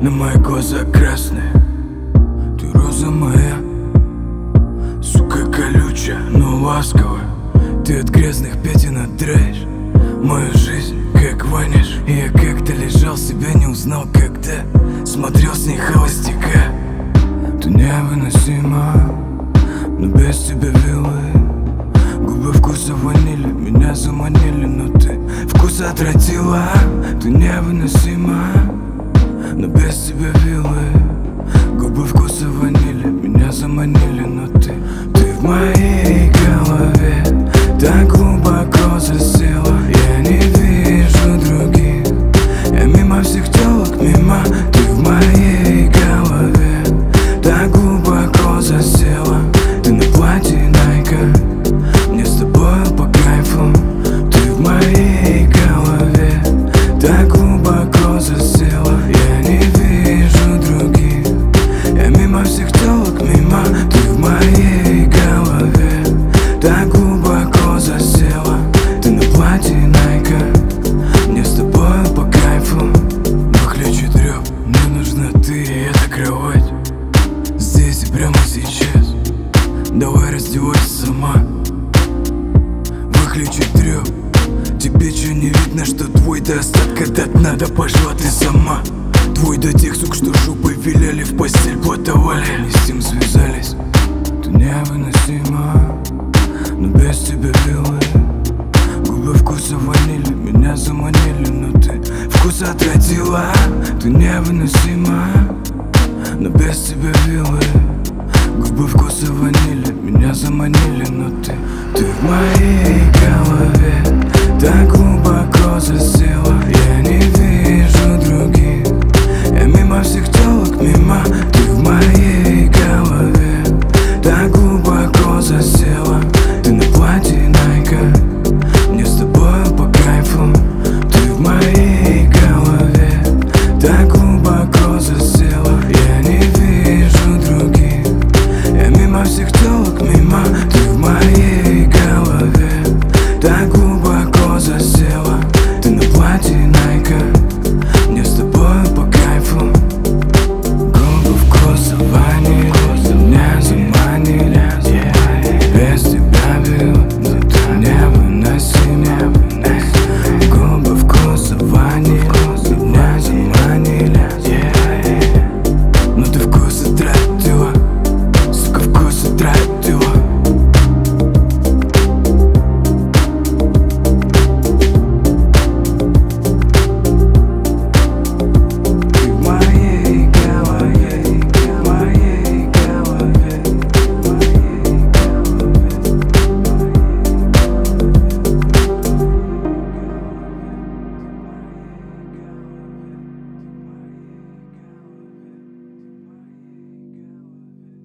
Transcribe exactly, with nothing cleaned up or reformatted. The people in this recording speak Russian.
Но мои глаза красные, ты роза моя, сука колючая, но ласковая. Ты от грязных пятен отдраешь мою жизнь, как вонишь. И я как-то лежал, себя не узнал, когда смотрел с ней холостяка. Ты невыносима, но без тебя вилы. Губы вкуса ванили, меня заманили, но ты вкус отвратила. Ты невыносима, но без тебя вилы. Губы вкуса ванили, меня заманили, но ты Ты в моей голове так глубоко засела. Я не вижу других, я мимо всех телок, мимо. Ты в моей голове так глубоко засела. Ты на платье Найка, мне с тобой по кайфу. Ты в моей голове так глубоко засела. Я не вижу других, я мимо всех телок, мимо. Ты в моей голове так глубоко засела. Ты на платье Найка, мне с тобой по кайфу. Выключи трёп, мне нужна ты и эта кровать. Здесь и прямо сейчас, давай раздевайся сама. Выключи трёп, тебе чё не видно, что твой до остатка до дна? Да пошла ты сама. Твой до тех сук, что жопой виляли, в постель плотовали, они с тем связались. Ты невыносима, но без тебя вилы. Губы вкуса ванили, меня заманили, но ты вкус отвратила. Ты невыносима, но без тебя вилы. Губы вкуса ванили, меня заманили, но ты Ты в моей голове так глубоко засела.